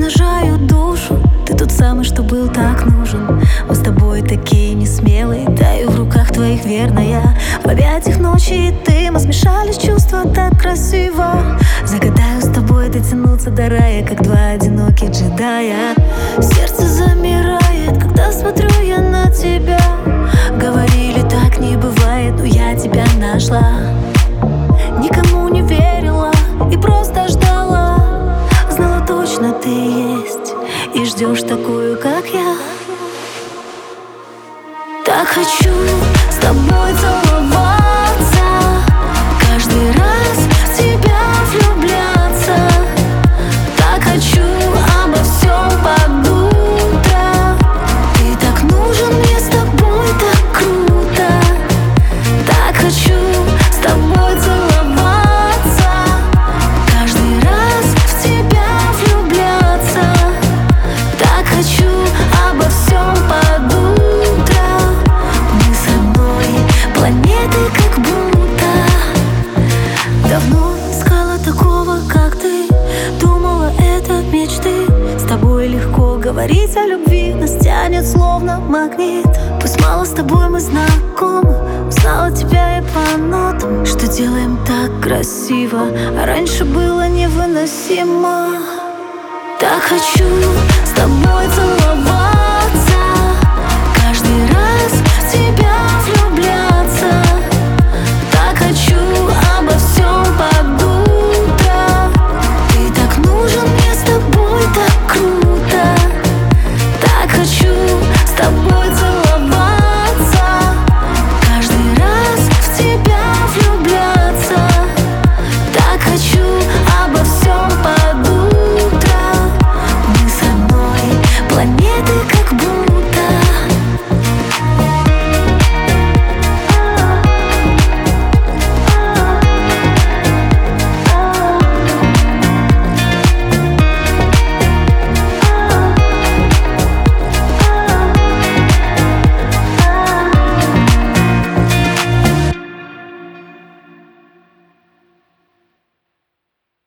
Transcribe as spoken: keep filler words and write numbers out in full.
обнажают душу. Ты тот самый, что был так нужен. Мы с тобой такие несмелые. Таю в руках твоих верная. В объятиях ночи и ты. Мы смешались чувства так красиво. Загадаю с тобой дотянуться до рая, как два одиноких джедая. Сердце замирает, когда смотрю я на тебя. Говорили, так не бывает, но я тебя нашла. Никому не верила и просто ждала. Знала точно, ты есть и ждешь такую, как я. Так хочу с тобой целоваться, каждый раз в тебя влюбляться. Так хочу обо всем под утро. Ты так нужен мне, с тобой так круто. Так хочу с тобой целоваться, каждый раз в тебя влюбляться. Так хочу обо всем под утро. Мы с одной планеты как будто. Давно искала такого, как ты. Думала, это мечты. С тобой легко говорить о любви. Нас тянет словно магнит. Пусть мало с тобой мы знакомы. Узнала тебя я по нотам, что делаем так красиво, а раньше было невыносимо. Так хочу с тобой целоваться, каждый раз в тебя влюбляться.